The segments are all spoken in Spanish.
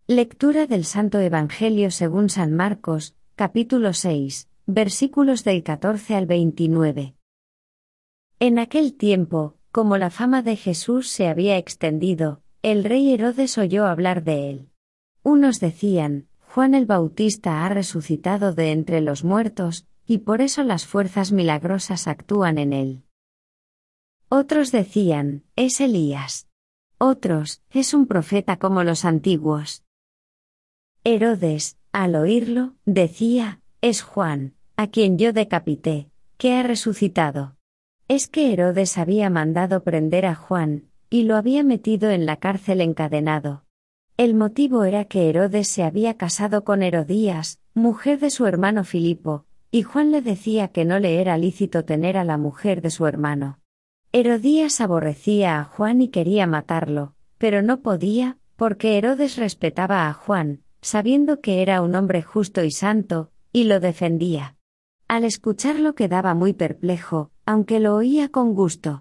Lectura del Santo Evangelio según San Marcos, capítulo 6, versículos del 14 al 29. En aquel tiempo, como la fama de Jesús se había extendido, el rey Herodes oyó hablar de él. Unos decían, Juan el Bautista ha resucitado de entre los muertos, y por eso las fuerzas milagrosas actúan en él. Otros decían, es Elías. Otros, es un profeta como los antiguos. Herodes, al oírlo, decía, es Juan, a quien yo decapité, que ha resucitado. Es que Herodes había mandado prender a Juan, y lo había metido en la cárcel encadenado. El motivo era que Herodes se había casado con Herodías, mujer de su hermano Filipo, y Juan le decía que no le era lícito tener a la mujer de su hermano. Herodías aborrecía a Juan y quería matarlo, pero no podía, porque Herodes respetaba a Juan, sabiendo que era un hombre justo y santo, y lo defendía. Al escucharlo quedaba muy perplejo, aunque lo oía con gusto.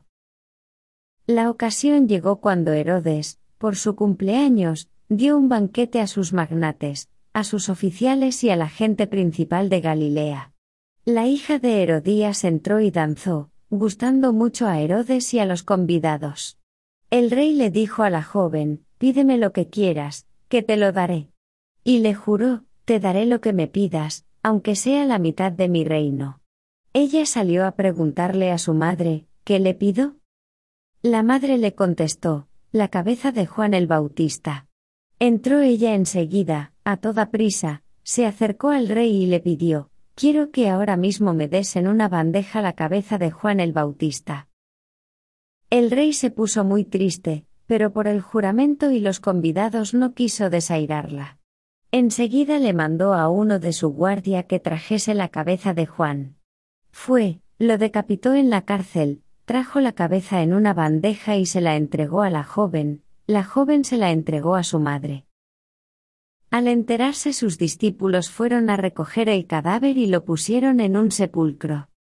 La ocasión llegó cuando Herodes, por su cumpleaños, dio un banquete a sus magnates, a sus oficiales y a la gente principal de Galilea. La hija de Herodías entró y danzó, gustando mucho a Herodes y a los convidados. El rey le dijo a la joven, pídeme lo que quieras, que te lo daré. Y le juró, te daré lo que me pidas, aunque sea la mitad de mi reino. Ella salió a preguntarle a su madre, ¿qué le pido? La madre le contestó, la cabeza de Juan el Bautista. Entró ella enseguida, a toda prisa, se acercó al rey y le pidió, quiero que ahora mismo me des en una bandeja la cabeza de Juan el Bautista. El rey se puso muy triste, pero por el juramento y los convidados no quiso desairarla. Enseguida le mandó a uno de su guardia que trajese la cabeza de Juan. Fue, lo decapitó en la cárcel, trajo la cabeza en una bandeja y se la entregó a la joven se la entregó a su madre. Al enterarse sus discípulos fueron a recoger el cadáver y lo pusieron en un sepulcro.